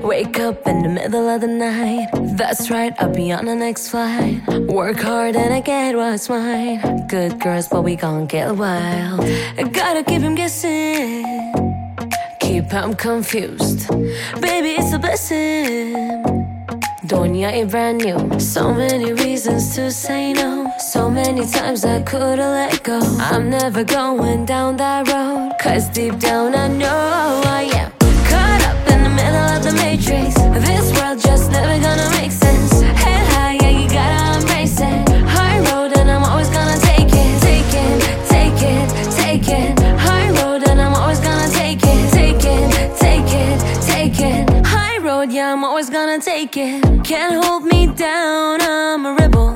Wake up in the middle of the night. That's right, I'll be on the next flight. Work hard and I get what's mine. Good girls, but we gon' get wild. I gotta keep him guessing, keep him confused. Baby, it's a blessing. Doña ain't brand new. So many reasons to say no. So many times I could've let go. I'm never going down that road, 'cause deep down I know I am caught up in the middle of the matrix. This world just never gonna make sense. Head high, yeah, you gotta embrace it. High road and I'm always gonna take it. Take it, take it, take it. High road and I'm always gonna take it. Take it, take it, take it. High road, yeah, I'm always gonna take it. Can't hold me down, I'm a rebel.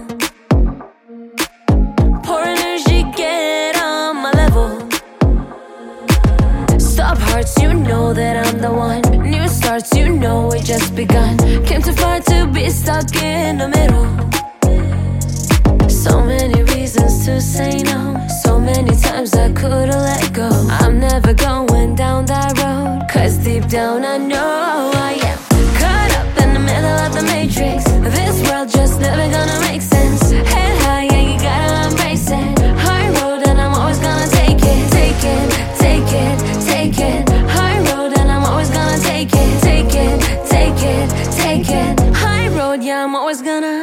Pour energy, get on my level. Stop hearts, you know that I'm the one. New starts, you know it just begun. Came too far to be stuck in the middle. So many reasons to say no. So many times I could've let go. I'm never going down that road, 'cause deep down I know I am caught up in the middle of the matrix. This world just never gonna make sense. Head high, yeah, you gotta embrace it. High road and I'm always gonna take it. Take it, take it, take it. High road and I'm always gonna take it. Take it, take it, take it. High road, yeah, I'm always gonna.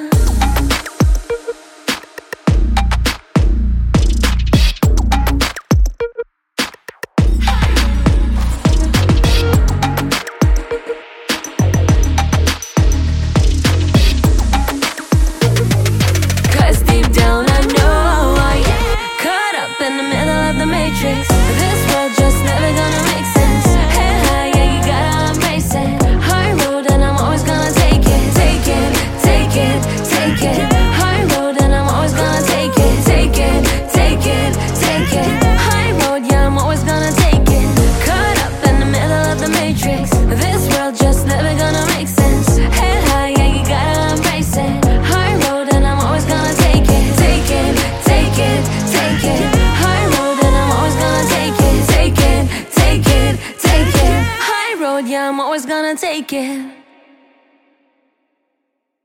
This world just never gonna make sense. Head high, yeah, you gotta embrace it. High road and I'm always gonna take it. Take it, take it, take it. High road and I'm always gonna take it. Take it, take it, take it. High road, yeah, I'm always gonna take it. Caught up in the middle of the matrix. This world just never gonna make sense. Head high, yeah, you gotta embrace it. High road and I'm always gonna take it. Take it, take it, take it. High road and I'm always gonna take it. Take it, take it, take it. High road, yeah, I'm always gonna take it.